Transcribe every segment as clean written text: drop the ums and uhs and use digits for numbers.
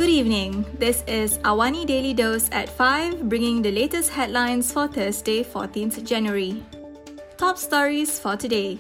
Good evening. This is Awani Daily Dose at 5, bringing the latest headlines for Thursday, 14th January. Top stories for today.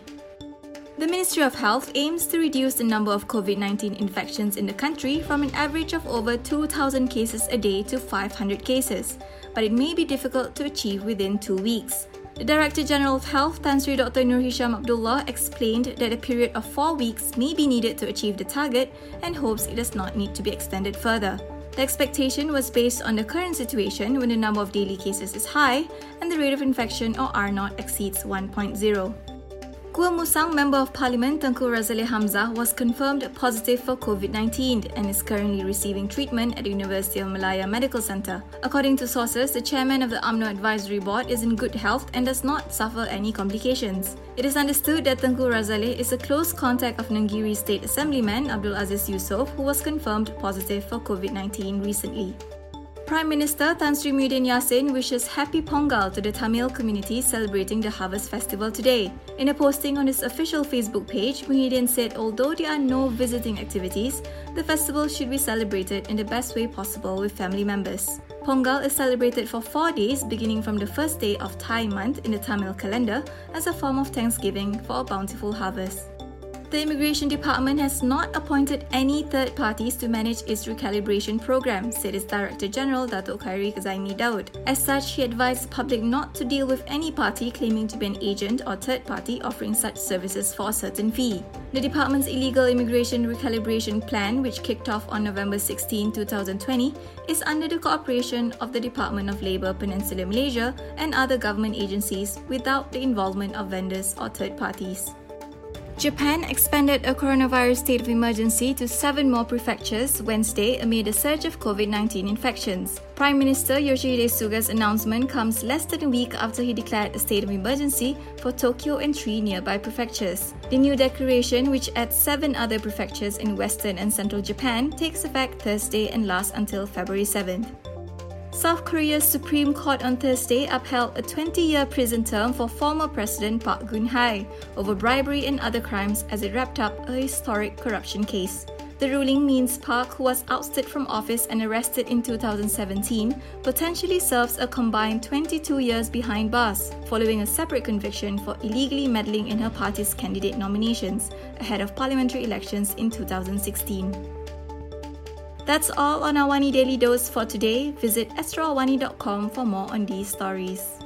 The Ministry of Health aims to reduce the number of COVID-19 infections in the country from an average of over 2,000 cases a day to 500 cases, but it may be difficult to achieve within 2 weeks. The Director General of Health, Tan Sri Dr. Nur Hisham Abdullah, explained that a period of 4 weeks may be needed to achieve the target and hopes it does not need to be extended further. The expectation was based on the current situation when the number of daily cases is high and the rate of infection or R0 exceeds 1.0. Kua Musang Member of Parliament Tengku Razaleigh Hamzah was confirmed positive for COVID-19 and is currently receiving treatment at the University of Malaya Medical Centre. According to sources, the chairman of the UMNO Advisory Board is in good health and does not suffer any complications. It is understood that Tengku Razaleigh is a close contact of Nenggiri State Assemblyman Abdul Aziz Yusof, who was confirmed positive for COVID-19 recently. Prime Minister Tan Sri Muhyiddin Yassin wishes Happy Pongal to the Tamil community celebrating the Harvest Festival today. In a posting on his official Facebook page, Muhyiddin said although there are no visiting activities, the festival should be celebrated in the best way possible with family members. Pongal is celebrated for 4 days beginning from the first day of Thai month in the Tamil calendar as a form of thanksgiving for a bountiful harvest. The Immigration Department has not appointed any third parties to manage its recalibration program, said its Director General Datuk Khairi Zaimi Daud. As such, he advised the public not to deal with any party claiming to be an agent or third party offering such services for a certain fee. The department's illegal immigration recalibration plan, which kicked off on November 16, 2020, is under the cooperation of the Department of Labour Peninsular Malaysia and other government agencies without the involvement of vendors or third parties. Japan expanded a coronavirus state of emergency to 7 more prefectures Wednesday amid a surge of COVID-19 infections. Prime Minister Yoshihide Suga's announcement comes less than a week after he declared a state of emergency for Tokyo and 3 nearby prefectures. The new declaration, which adds 7 other prefectures in western and central Japan, takes effect Thursday and lasts until February 7th. South Korea's Supreme Court on Thursday upheld a 20-year prison term for former President Park Geun-hye over bribery and other crimes as it wrapped up a historic corruption case. The ruling means Park, who was ousted from office and arrested in 2017, potentially serves a combined 22 years behind bars, following a separate conviction for illegally meddling in her party's candidate nominations ahead of parliamentary elections in 2016. That's all on Awani Daily Dose for today. Visit astroawani.com for more on these stories.